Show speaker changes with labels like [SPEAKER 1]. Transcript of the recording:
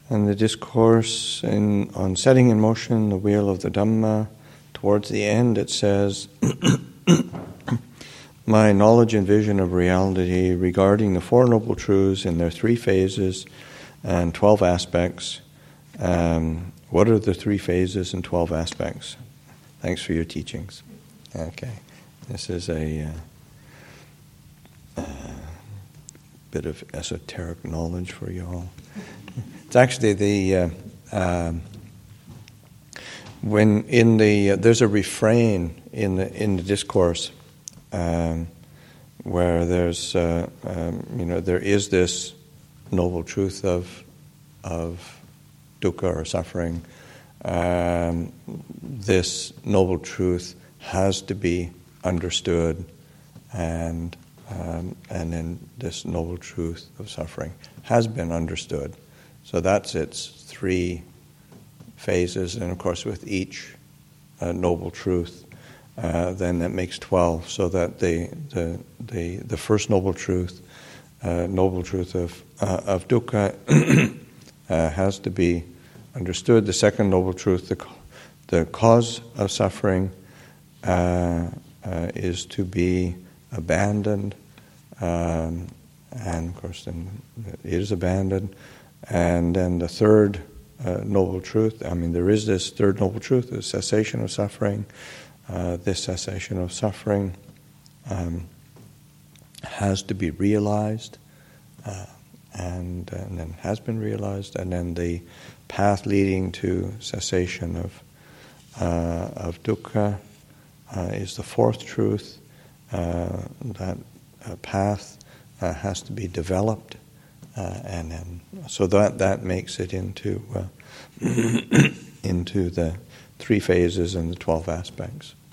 [SPEAKER 1] And the discourse on setting in motion the wheel of the Dhamma, towards the end it says, my knowledge and vision of reality regarding the Four Noble Truths in their 3 phases and 12 aspects. What are the 3 phases and 12 aspects? Thanks for your teachings. Okay, this is a bit of esoteric knowledge for you all. It's actually there's a refrain in the discourse where there's there is this noble truth of dukkha or suffering. This noble truth has to be understood, and then this noble truth of suffering has been understood. So that's its 3 phases, and of course with each noble truth, then that makes 12. So that the first noble truth of dukkha, has to be understood. The second noble truth, the cause of suffering, is to be abandoned, and of course then it is abandoned. And then the third noble truth, there is this third noble truth, the cessation of suffering. This cessation of suffering has to be realized, and then has been realized. And then the path leading to cessation of dukkha is the fourth truth. That path has to be developed, and then so that makes it into into the 3 phases and the 12 aspects.